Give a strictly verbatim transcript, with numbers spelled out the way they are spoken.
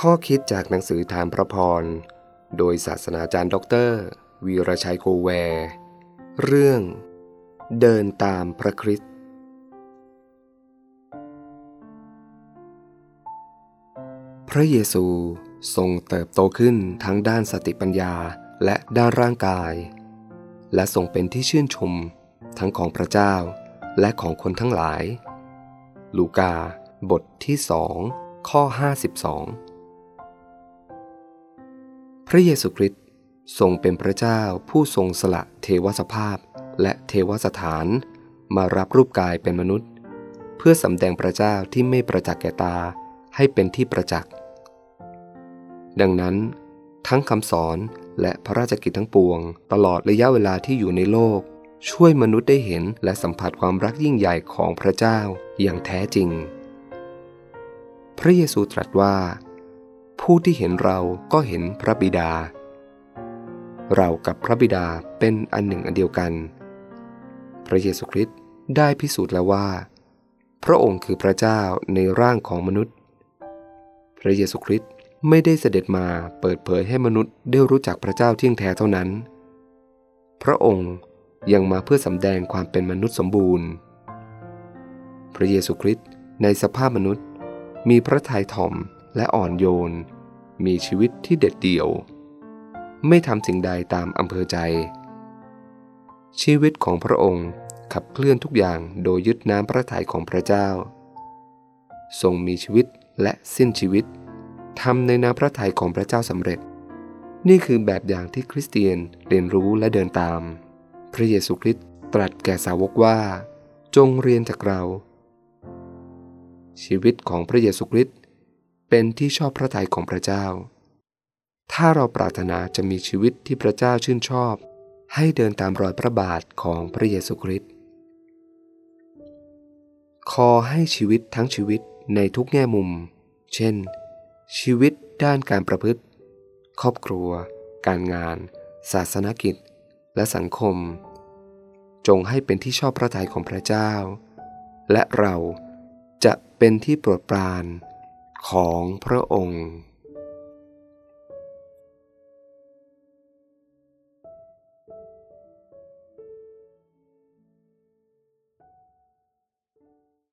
ข้อคิดจากหนังสือทานพระพรโดยศาสนาจารย์ด็อกเตอร์วีรชัยโกแวร์เรื่องเดินตามพระคริสต์พระเยซูทรงเติบโตขึ้นทั้งด้านสติปัญญาและด้านร่างกายและทรงเป็นที่ชื่นชมทั้งของพระเจ้าและของคนทั้งหลายลูกาบทที่สองข้อห้าสิบสองพระเยซูคริสต์ทรงเป็นพระเจ้าผู้ทรงสละเทวสภาพและเทวสถานมารับรูปกายเป็นมนุษย์เพื่อสำแดงพระเจ้าที่ไม่ประจักษ์แก่ตาให้เป็นที่ประจักษ์ดังนั้นทั้งคำสอนและพระราชกิจทั้งปวงตลอดระยะเวลาที่อยู่ในโลกช่วยมนุษย์ได้เห็นและสัมผัสความรักยิ่งใหญ่ของพระเจ้าอย่างแท้จริงพระเยซูตรัสว่าผู้ที่เห็นเราก็เห็นพระบิดาเรากับพระบิดาเป็นอันหนึ่งอันเดียวกันพระเยซูคริสต์ได้พิสูจน์แล้วว่าพระองค์คือพระเจ้าในร่างของมนุษย์พระเยซูคริสต์ไม่ได้เสด็จมาเปิดเผยให้มนุษย์ได้รู้จักพระเจ้าเที่ยงแท้เท่านั้นพระองค์ยังมาเพื่อสำแดงความเป็นมนุษย์สมบูรณ์พระเยซูคริสต์ในสภาพมนุษย์มีพระทัยถ่อมและอ่อนโยนมีชีวิตที่เด็ดเดี่ยวไม่ทำสิ่งใดตามอำเภอใจชีวิตของพระองค์ขับเคลื่อนทุกอย่างโดยยึดน้ำพระทัยของพระเจ้าทรงมีชีวิตและสิ้นชีวิตทำในน้ำพระทัยของพระเจ้าสำเร็จนี่คือแบบอย่างที่คริสเตียนเรียนรู้และเดินตามพระเยซูคริสต์ตรัสแก่สาวกว่าจงเรียนจากเราชีวิตของพระเยซูคริสต์เป็นที่ชอบพระทัยของพระเจ้าถ้าเราปรารถนาจะมีชีวิตที่พระเจ้าชื่นชอบให้เดินตามรอยพระบาทของพระเยซูคริสต์ขอให้ชีวิตทั้งชีวิตในทุกแง่มุมเช่นชีวิตด้านการประพฤติครอบครัวการงานศาสนกิจและสังคมจงให้เป็นที่ชอบพระทัยของพระเจ้าและเราจะเป็นที่โปรดปรานของพระองค์